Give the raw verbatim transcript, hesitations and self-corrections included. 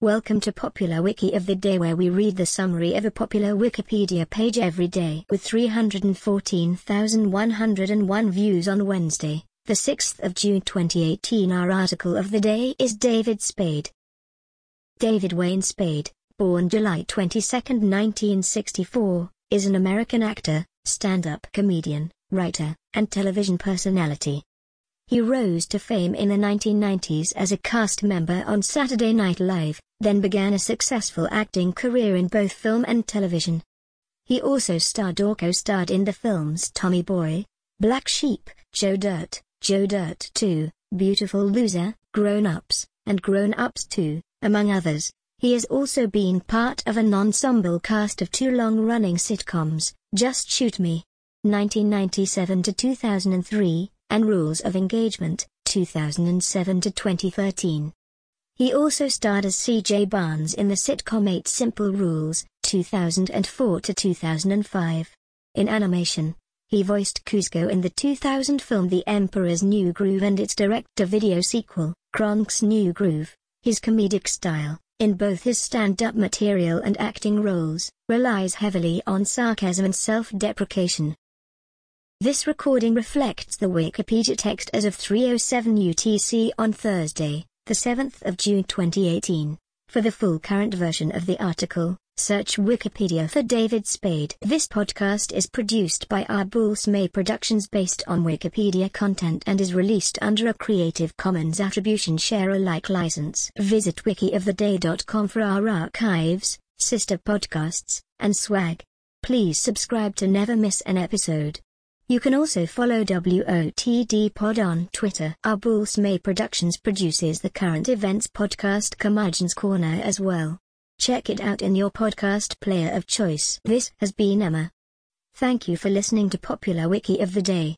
Welcome to Popular Wiki of the Day, where we read the summary of a popular Wikipedia page every day. With three hundred fourteen thousand one hundred one views on Wednesday, the sixth of June twenty eighteen, our article of the day is David Spade. David Wayne Spade, born July twenty-second, nineteen sixty-four, is an American actor, stand-up comedian, writer, and television personality. He rose to fame in the nineteen nineties as a cast member on Saturday Night Live, then began a successful acting career in both film and television. He also starred or co-starred in the films Tommy Boy, Black Sheep, Joe Dirt, Joe Dirt two, Beautiful Loser, Grown Ups, and Grown Ups two, among others. He has also been part of an ensemble cast of two long-running sitcoms, Just Shoot Me, nineteen ninety-seven to two thousand three, and Rules of Engagement, two thousand seven to twenty thirteen. He also starred as C J Barnes in the sitcom Eight Simple Rules, two thousand four to two thousand five. In animation, he voiced Kuzco in the two thousand film The Emperor's New Groove and its direct-to-video sequel, Kronk's New Groove. His comedic style, in both his stand-up material and acting roles, relies heavily on sarcasm and self-deprecation. This recording reflects the Wikipedia text as of three oh seven U T C on Thursday, the seventh of June twenty eighteen. For the full current version of the article, search Wikipedia for David Spade. This podcast is produced by Arbulsmay Productions based on Wikipedia content and is released under a Creative Commons Attribution Share Alike license. Visit wiki of the day dot com for our archives, sister podcasts, and swag. Please subscribe to never miss an episode. You can also follow W O T D Pod on Twitter. Arbulsmay Productions produces the current events podcast Curmudgeon's Corner as well. Check it out in your podcast player of choice. This has been Emma. Thank you for listening to Popular Wiki of the Day.